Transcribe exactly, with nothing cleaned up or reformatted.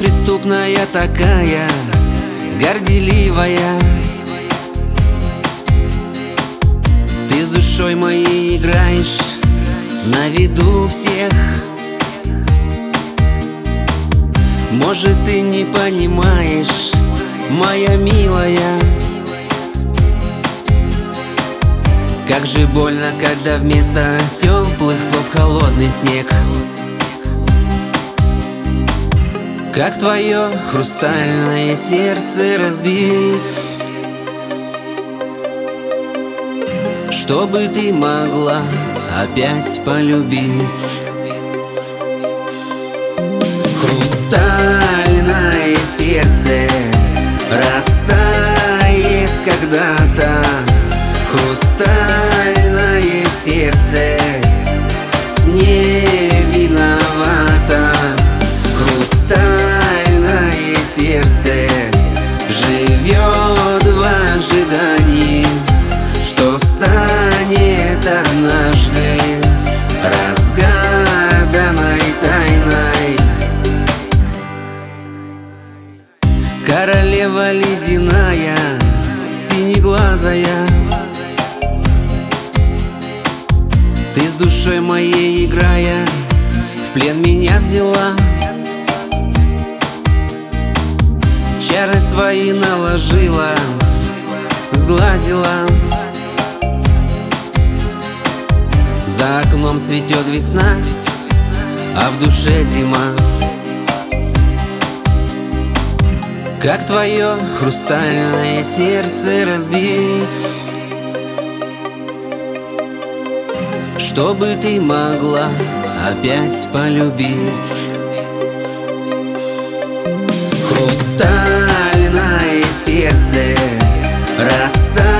неприступная такая, горделивая. Ты с душой моей играешь на виду всех. Может, ты не понимаешь, моя милая, как же больно, когда вместо теплых слов холодный снег. Как твое хрустальное сердце разбить, чтобы ты могла опять полюбить. Хрустальное сердце растает когда-то. Хрустальное сердце не виновато. Хрустальное сердце живет в ожидании, что станет однажды разгаданной тайной. Королева ледяная, синеглазая, ты с душой моей играя в плен меня взяла. Чары свои наложила, сглазила. За окном цветет весна, а в душе зима. Как твое хрустальное сердце разбить, чтобы ты могла опять полюбить. Хрустальное сердце растает